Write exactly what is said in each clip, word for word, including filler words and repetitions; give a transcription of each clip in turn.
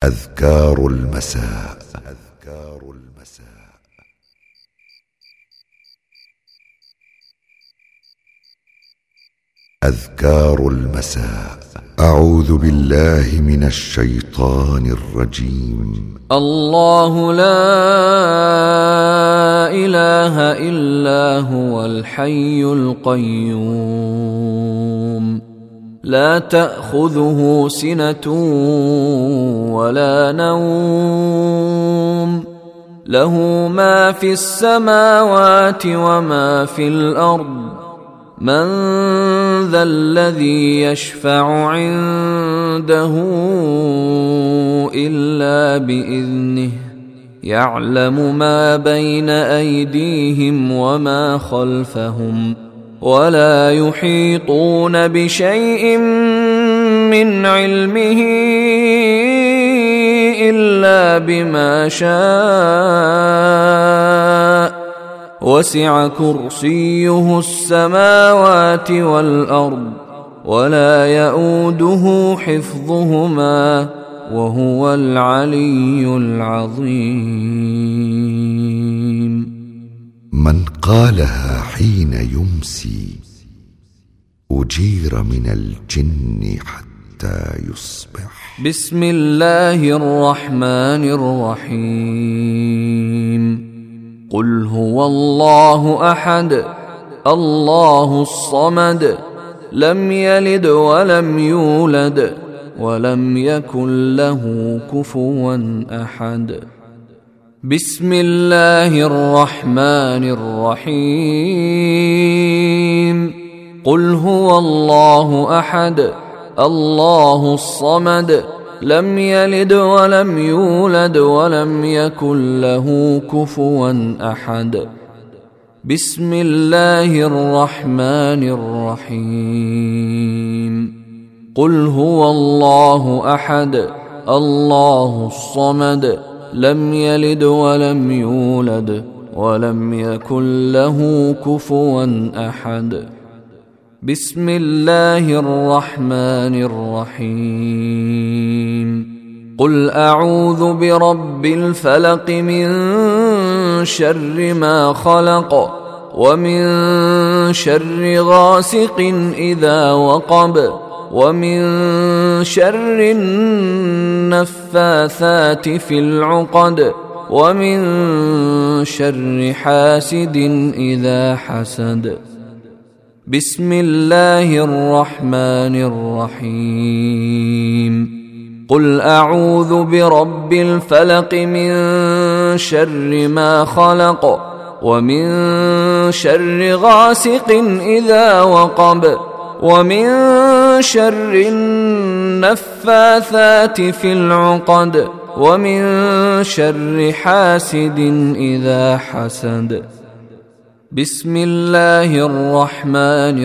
أذكار المساء. أذكار المساء. أذكار المساء. أعوذ بالله من الشيطان الرجيم. الله لا إله إلا هو الحي القيوم لا تأخذه سنة ولا نوم له ما في السماوات وما في الأرض من ذا الذي يشفع عنده إلا بإذنه يعلم ما بين أيديهم وما خلفهم ولا يحيطون بشيء من علمه إلا بما شاء وسع كرسيه السماوات والأرض ولا يؤوده حفظهما وهو العلي العظيم. من قالها حين يمسي أجير من الجن حتى يصبح. بسم الله الرحمن الرحيم. قل هو الله أحد الله الصمد لم يلد ولم يولد ولم يكن له كفوا أحد. بسم الله الرحمن الرحيم. قل هو الله أحد الله الصمد لم يلد ولم يولد ولم يكن له كفوا أحد. بسم الله الرحمن الرحيم. قل هو الله أحد الله الصمد لم يلد ولم يولد ولم يكن له كفوا أحد. بسم الله الرحمن الرحيم. قل أعوذ برب الفلق من شر ما خلق ومن شر غاسق إذا وقب ومن شر النفاثات في العقد ومن شر حاسد إذا حسد. بسم الله الرحمن الرحيم. قل أعوذ برب الفلق من شر ما خلق ومن شر غاسق إذا وقب ومن شر النفاثات في العقد ومن شر حاسد إذا حسد. بسم الله الرحمن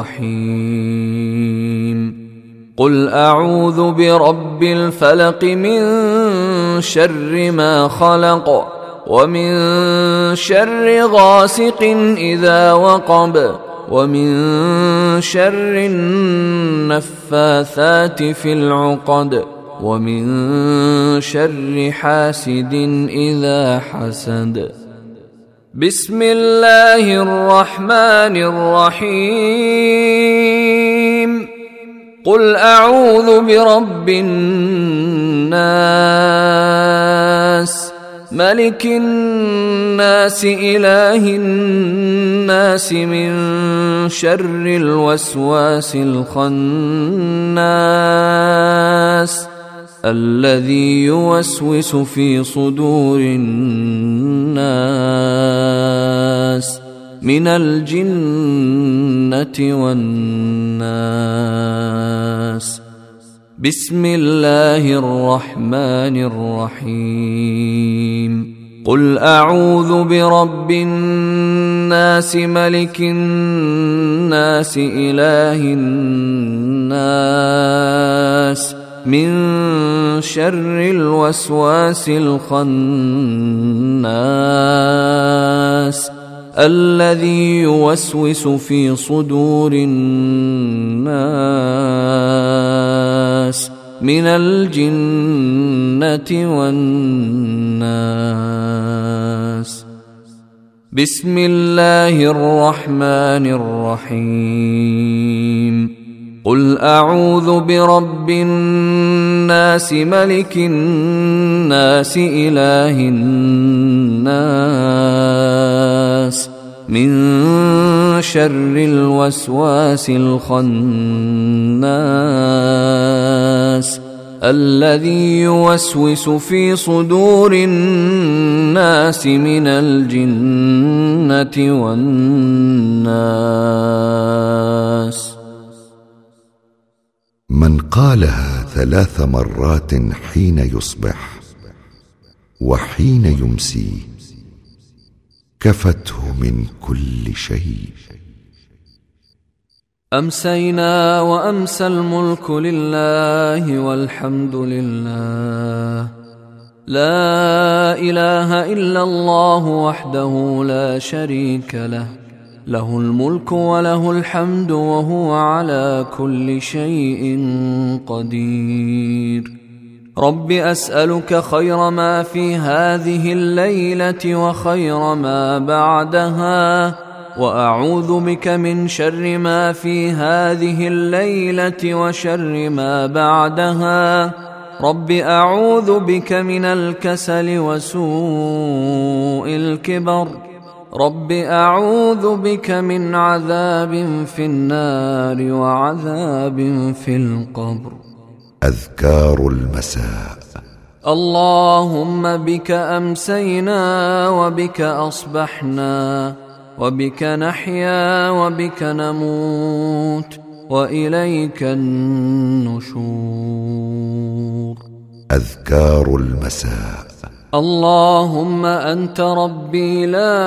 الرحيم. قل أعوذ برب الفلق من شر ما خلق ومن شر غاسق إذا وقب ومن شر النفاثات في العقد ومن شر حاسد إذا حسد. بسم الله الرحمن الرحيم. قل أعوذ برب الناس ملك الناس إله الناس من شر الوسواس الخناس الذي يوسوس في صدور الناس من الجنة والناس. بسم الله الرحمن الرحيم. قل أعوذ برب الناس ملك الناس إله الناس من شر الوسواس الخناس الذي يوسوس في صدور الناس من الجنة والناس. بسم الله الرحمن الرحيم. قل أعوذ برب الناس ملك الناس إله الناس من شر الوسواس الخناس الذي يوسوس في صدور الناس من الجنة والناس. من قالها ثلاث مرات حين يصبح وحين يمسي كفته من كل شيء. أمسينا وأمسى الملك لله والحمد لله، لا إله إلا الله وحده لا شريك له، له الملك وله الحمد وهو على كل شيء قدير. رب أسألك خير ما في هذه الليلة وخير ما بعدها، وأعوذ بك من شر ما في هذه الليلة وشر ما بعدها. رب أعوذ بك من الكسل وسوء الكبر. رب أعوذ بك من عذاب في النار وعذاب في القبر. أذكار المساء. اللهم بك أمسينا وبك أصبحنا وبك نحيا وبك نموت وإليك النشور. أذكار المساء. اللهم أنت ربي لا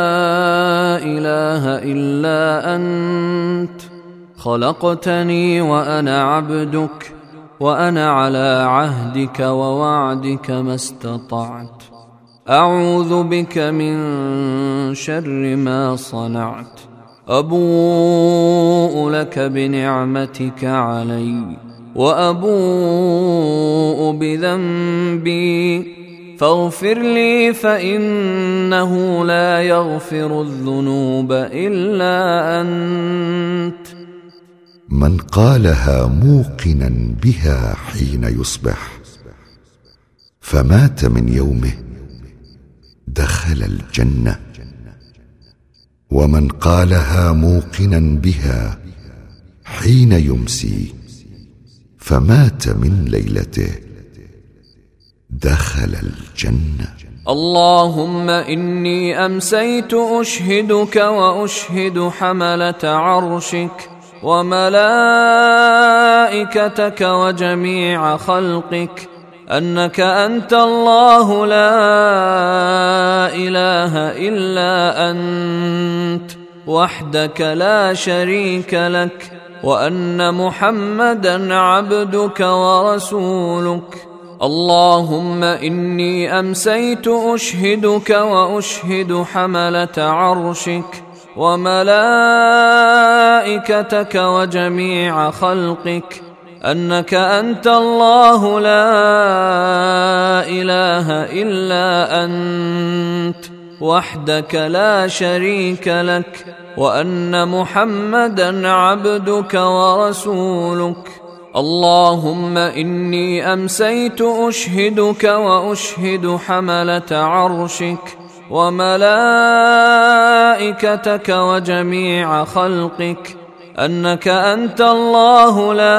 إله إلا أنت، خلقتني وأنا عبدك، وأنا على عهدك ووعدك ما استطعت. أعوذ بك من شر ما صنعت. أبوء لك بنعمتك علي وأبوء بذنبي، فاغفر لي فإنه لا يغفر الذنوب إلا أنت. من قالها موقنا بها حين يصبح فمات من يومه دخل الجنة، ومن قالها موقنا بها حين يمسي فمات من ليلته دخل الجنة. اللهم إني أمسيت أشهدك وأشهد حملة عرشك وملائكتك وجميع خلقك أنك أنت الله لا إله إلا أنت وحدك لا شريك لك، وأن محمدا عبدك ورسولك. اللهم إني أمسيت أشهدك وأشهد حملة عرشك وملائكتك وجميع خلقك أنك أنت الله لا إله إلا أنت وحدك لا شريك لك، وأن محمدا عبدك ورسولك. اللهم إني أمسيت أشهدك وأشهد حملة عرشك وملائكتك وجميع خلقك أنك أنت الله لا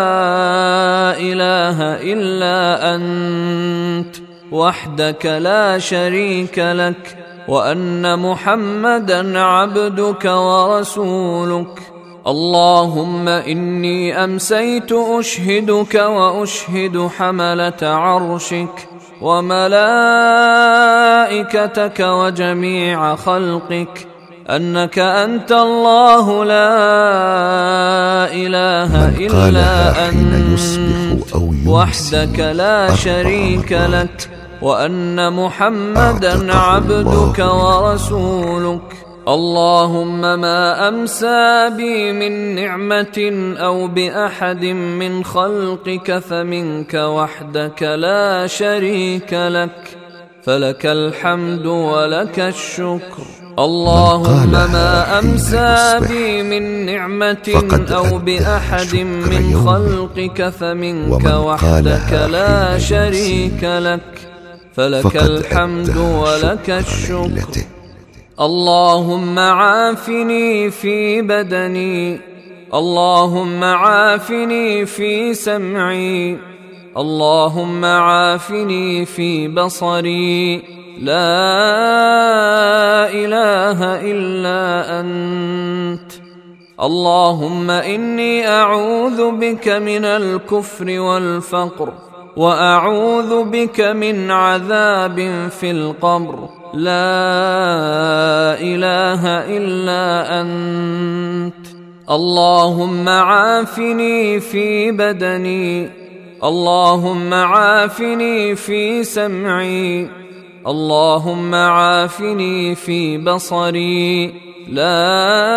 إله إلا أنت وحدك لا شريك لك، وأن محمدا عبدك ورسولك. اللهم إني أمسيت أشهدك وأشهد حملة عرشك وملائكتك وجميع خلقك أنك أنت الله لا إله إلا أنت وحدك لا شريك لك، وأن محمدا عبدك ورسولك. اللهم ما أمسى بي من نعمة أو بأحد من خلقك فمنك وحدك لا شريك لك، فلك الحمد ولك الشكر. اللهم ما أمسى بي من نعمة أو بأحد من خلقك فمنك وحدك لا شريك لك، فلك الحمد ولك الشكر. اللهم عافني في بدني، اللهم عافني في سمعي، اللهم عافني في بصري، لا إله إلا أنت. اللهم إني أعوذ بك من الكفر والفقر، وأعوذ بك من عذاب في القبر، لا إله إلا أنت. اللهم عافني في بدني، اللهم عافني في سمعي، اللهم عافني في بصري، لا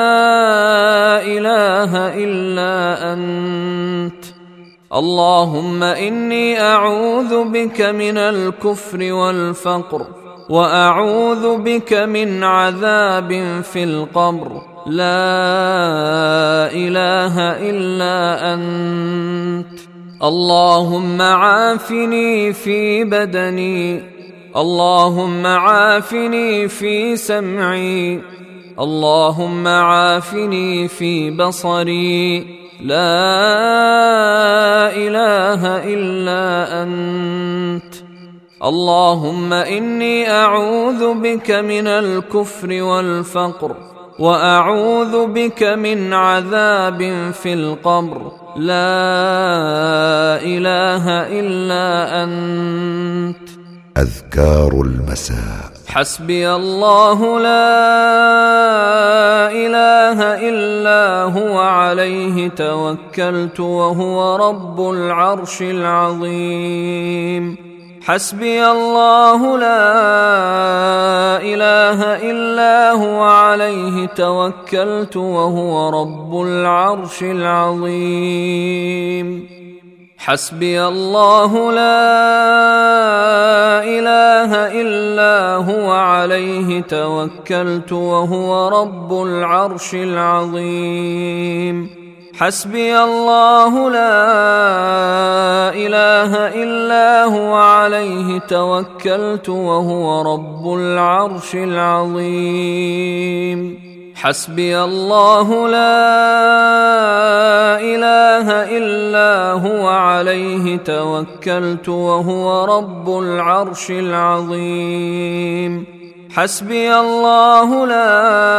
إله إلا أنت. اللهم إني أعوذ بك من الكفر والفقر، وأعوذ بك من عذاب في القبر، لا إله إلا أنت. اللهم عافني في بدني، اللهم عافني في سمعي، اللهم عافني في بصري، لا إله إلا أنت. اللهم إني أعوذ بك من الكفر والفقر، وأعوذ بك من عذاب في القبر، لا إله إلا أنت. أذكار المساء. حسبي الله لا إله إلا هو عليه توكلت وهو رب العرش العظيم. حسبي الله لا إله إلا هو عليه توكلت وهو رب العرش العظيم. حسبي الله لا إله إلا هو عليه توكلت وهو رب العرش العظيم. حسبي الله لا إله إلا هو عليه توكلت وهو رب العرش العظيم. حسبي الله لا إله إلا هو عليه توكلت وهو رب العرش العظيم. حسبي الله لا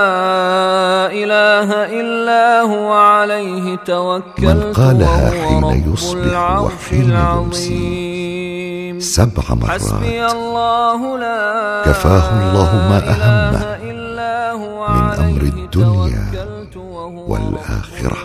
إله إلا هو عليه توكلت وهو رب العرش العظيم. سبع مرات حسبي الله لا كفاه الله ما أهمه من أمر الدنيا والآخرة.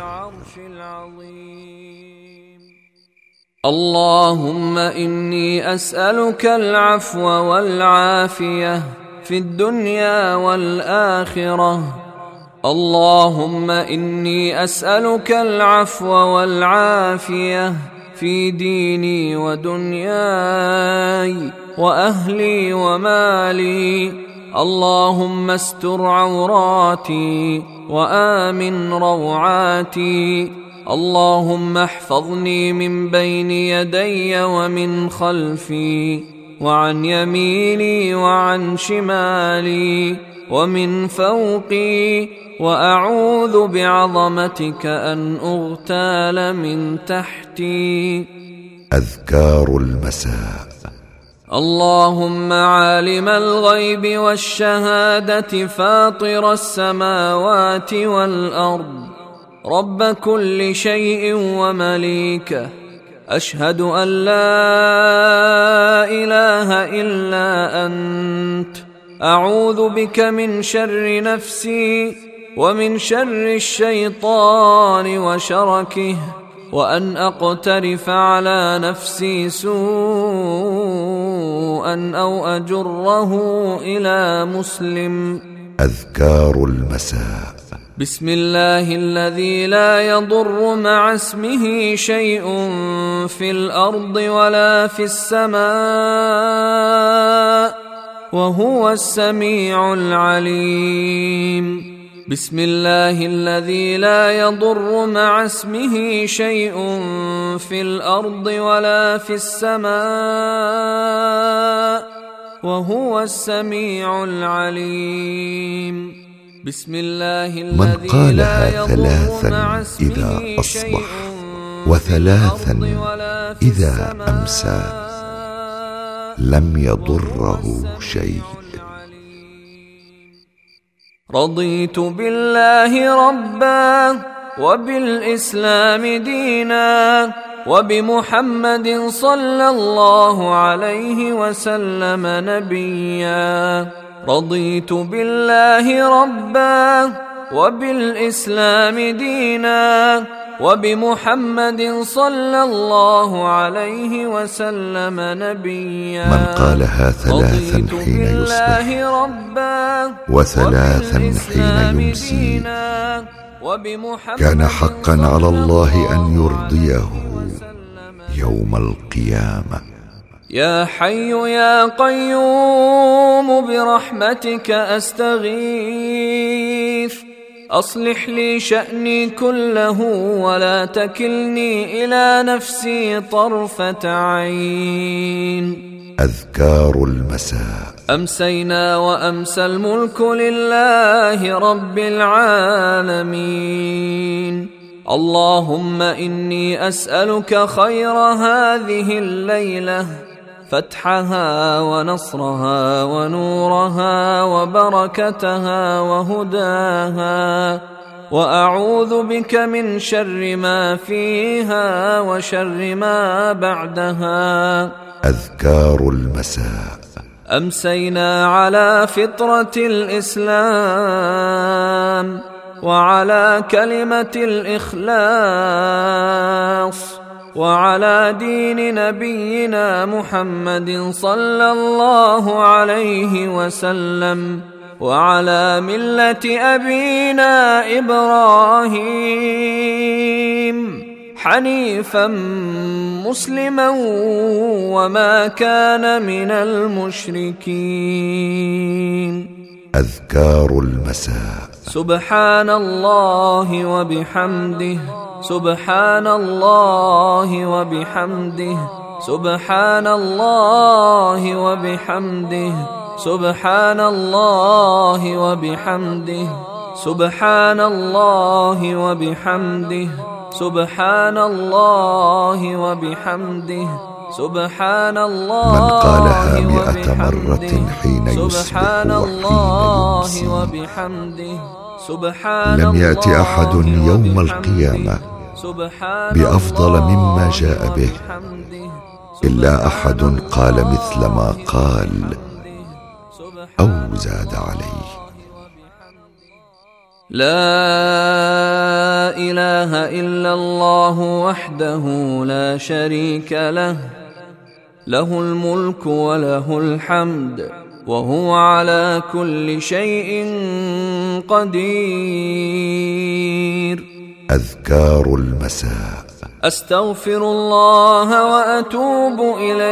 اللهم إني أسألك العفو والعافية في الدنيا والآخرة. اللهم إني أسألك العفو والعافية في ديني ودنياي وأهلي ومالي. اللهم استر عوراتي وآمن روعاتي. اللهم احفظني من بين يدي ومن خلفي وعن يميني وعن شمالي ومن فوقي، وأعوذ بعظمتك أن أغتال من تحتي. أذكار المساء. اللهم عالم الغيب والشهادة فاطر السماوات والأرض رب كل شيء ومليكه، أشهد أن لا إله إلا أنت. أعوذ بك من شر نفسي ومن شر الشيطان وشركه، وأن أقترف على نفسي سوءا أو أجره إلى مسلم. أذكار المساء. بسم الله الذي لا يضر مع اسمه شيء في الأرض ولا في السماء وهو السميع العليم. بسم الله الذي لا يضر مع اسمه شيء في الأرض ولا في السماء وهو السميع العليم. بسم الله من قالها ثلاثا إذا أصبح وثلاثا إذا أمسى لم يضره شيء. رضيت بالله ربا وبالإسلام دينا وبمحمد صلى الله عليه وسلم نبيا. رضيت بالله ربا وبالإسلام دينا وبمحمد صلى الله عليه وسلم نبيا. من قالها ثلاثا حين يصبح وثلاثا حين يمسي كان حقا على الله أن يرضيه يوم القيامة. يا حي يا قيوم برحمتك أستغيث أصلح لي شأني كله ولا تكلني إلى نفسي طرفة عين. أذكار المساء. أمسينا وأمسى الملك لله رب العالمين. اللهم إني أسألك خير هذه الليلة فتحها ونصرها ونورها وبركتها وهداها، وأعوذ بك من شر ما فيها وشر ما بعدها. أذكار المساء. أمسينا على فطرة الإسلام وعلى كلمة الإخلاص وعلى دين نبينا محمد صلى الله عليه وسلم وعلى ملة أبينا إبراهيم حنيفا مسلما وما كان من المشركين. أذكار المساء. سبحان الله وبحمده سبحان الله وبحمده سبحان الله وبحمده سبحان الله وبحمده سبحان الله وبحمده سبحان الله وبحمده سبحان الله. من قالها مئة مرة حين يصبح وحين يمسي لم يأت أحد يوم القيامة بأفضل مما جاء به إلا أحد قال مثل ما قال أو زاد عليه. لا إله إلا الله وحده لا شريك له له الملك وله الحمد وهو على كل شيء قدير. أذكار المساء. أستغفر الله وأتوب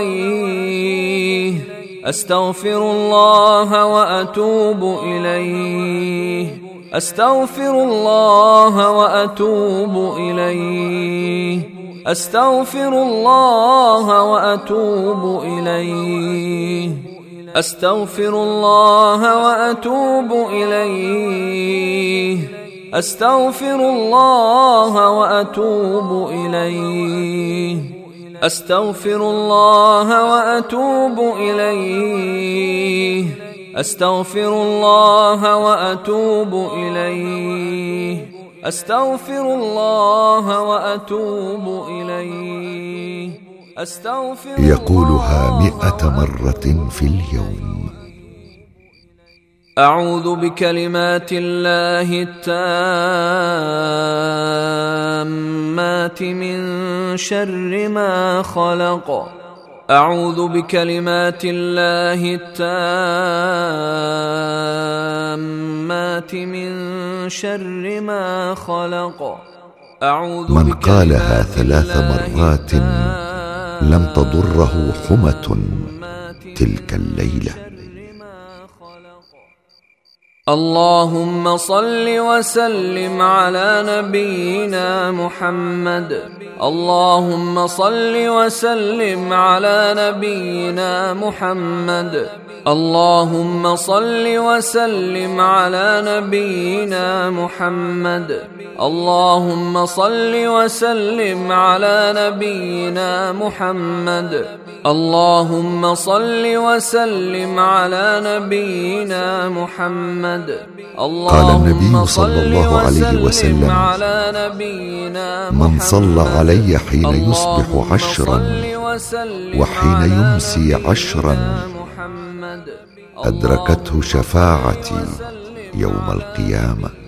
إليه أستغفر الله وأتوب إليه أستغفر الله وأتوب إليه أستغفر الله وأتوب إليه أستغفر الله وأتوب إليه أستغفر الله وأتوب إليه أستغفر الله وأتوب إليه أستغفر الله وأتوب إليه أستغفر الله وأتوب إليه أستغفر. يقولها مئة مرة في اليوم. أعوذ بكلمات الله التامات من شر ما خلق أعوذ بكلمات الله التامات من شر ما خلق. أعوذ من قالها ثلاث مرات لم تضره حمة تلك الليلة. اللهم صل وسلم على نبينا محمد. اللهم صل وسلم على نبينا محمد. اللهم صل وسلم على نبينا محمد. اللهم صل وسلم على نبينا محمد. اللهم صل وسلم على نبينا محمد. قال النبي صلى الله عليه وسلم: من صلى علي حين يصبح عشرا وحين يمسي عشرا أدركته شفاعتي يوم القيامة.